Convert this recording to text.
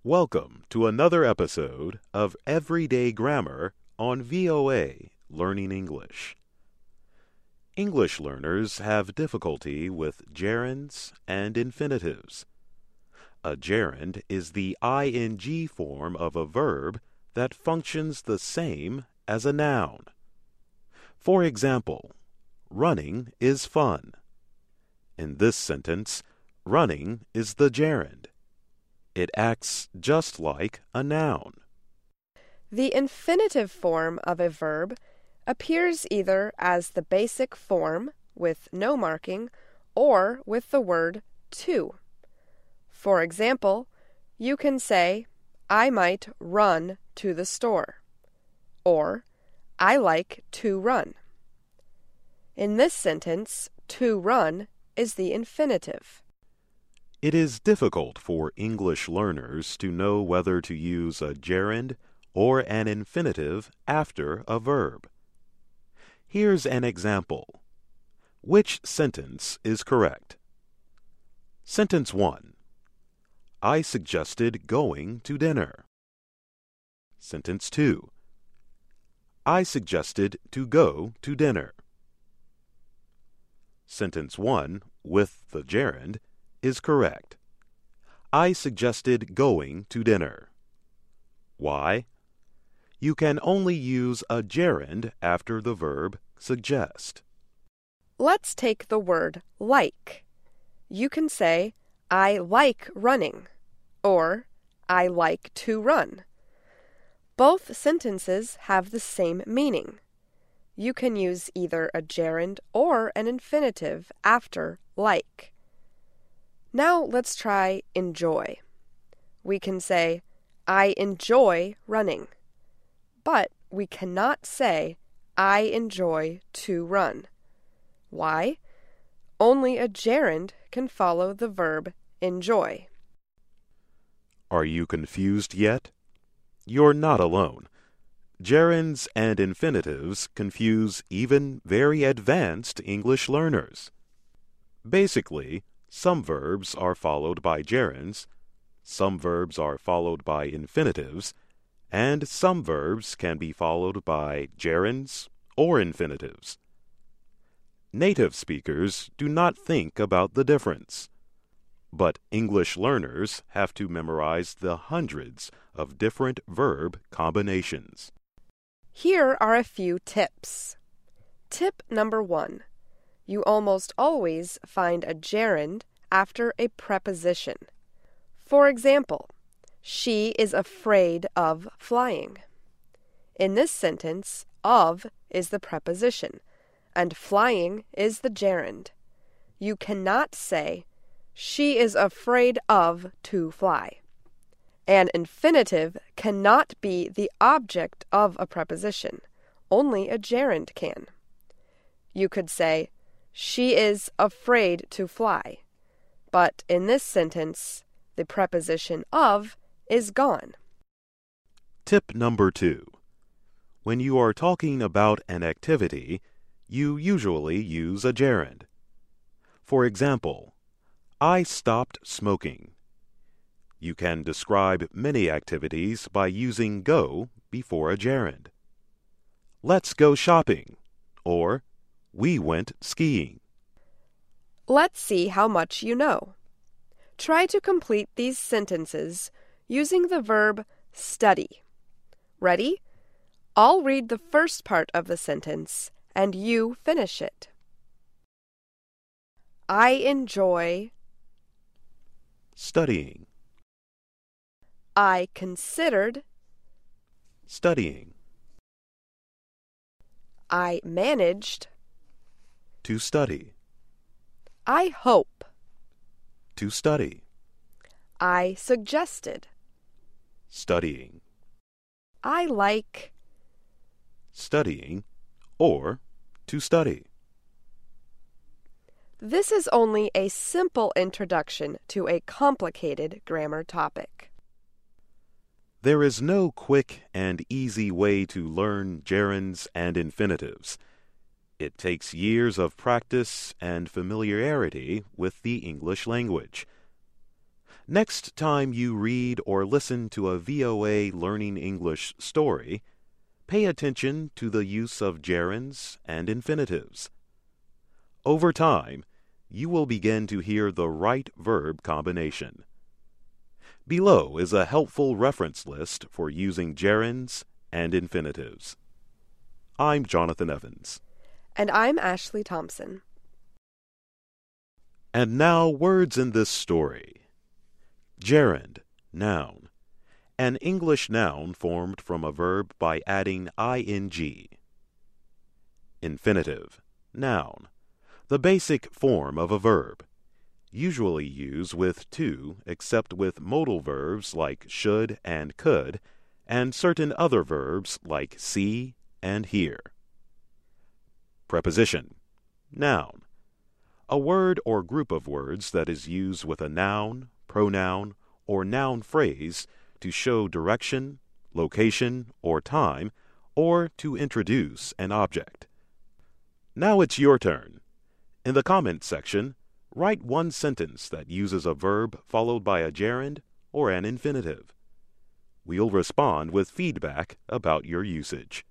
Welcome to another episode of Everyday Grammar on VOA Learning English. English learners have difficulty with gerunds and infinitives. A gerund is the ing form of a verb that functions the same as a noun. For example, running is fun. In this sentence, running is the gerund. It acts just like a noun. The infinitive form of a verb appears either as the basic form with no marking or with the word to. For example, you can say, I might run to the store, or I like to run. In this sentence, to run is the infinitive. It is difficult for English learners to know whether to use a gerund or an infinitive after a verb. Here's an example. Which sentence is correct? Sentence 1. I suggested going to dinner. Sentence 2. I suggested to go to dinner. Sentence 1 with the gerund is correct. I suggested going to dinner. Why? You can only use a gerund after the verb suggest. Let's take the word like. You can say, I like running, or I like to run. Both sentences have the same meaning. You can use either a gerund or an infinitive after like. Now let's try enjoy. We can say, I enjoy running, but we cannot say, I enjoy to run. Why? Only a gerund can follow the verb enjoy. Are you confused yet? You're not alone. Gerunds and infinitives confuse even very advanced English learners. Basically, some verbs are followed by gerunds, some verbs are followed by infinitives, and some verbs can be followed by gerunds or infinitives. Native speakers do not think about the difference, but English learners have to memorize the hundreds of different verb combinations. Here are a few tips. Tip number 1. You almost always find a gerund after a preposition. For example, she is afraid of flying. In this sentence, of is the preposition, and flying is the gerund. You cannot say, she is afraid of to fly. An infinitive cannot be the object of a preposition. Only a gerund can. You could say, she is afraid to fly. But in this sentence, the preposition of is gone. Tip number 2. When you are talking about an activity, you usually use a gerund. For example, I stopped smoking. You can describe many activities by using go before a gerund. Let's go shopping, or we went skiing. Let's see how much you know. Try to complete these sentences using the verb study. Ready? I'll read the first part of the sentence, and you finish it. I enjoy Studying. I considered Studying. I managed To study. I hope To study. I suggested Studying. I like Studying, or to study. This is only a simple introduction to a complicated grammar topic. There is no quick and easy way to learn gerunds and infinitives. It takes years of practice and familiarity with the English language. Next time you read or listen to a VOA Learning English story, pay attention to the use of gerunds and infinitives. Over time, you will begin to hear the right verb combination. Below is a helpful reference list for using gerunds and infinitives. I'm Jonathan Evans. And I'm Ashley Thompson. And now words in this story. Gerund, noun. An English noun formed from a verb by adding ing. Infinitive, noun. The basic form of a verb. Usually used with to, except with modal verbs like should and could, and certain other verbs like see and hear. Preposition, noun. A word or group of words that is used with a noun, pronoun, or noun phrase to show direction, location, or time, or to introduce an object. Now it's your turn. In the comments section, write one sentence that uses a verb followed by a gerund or an infinitive. We'll respond with feedback about your usage.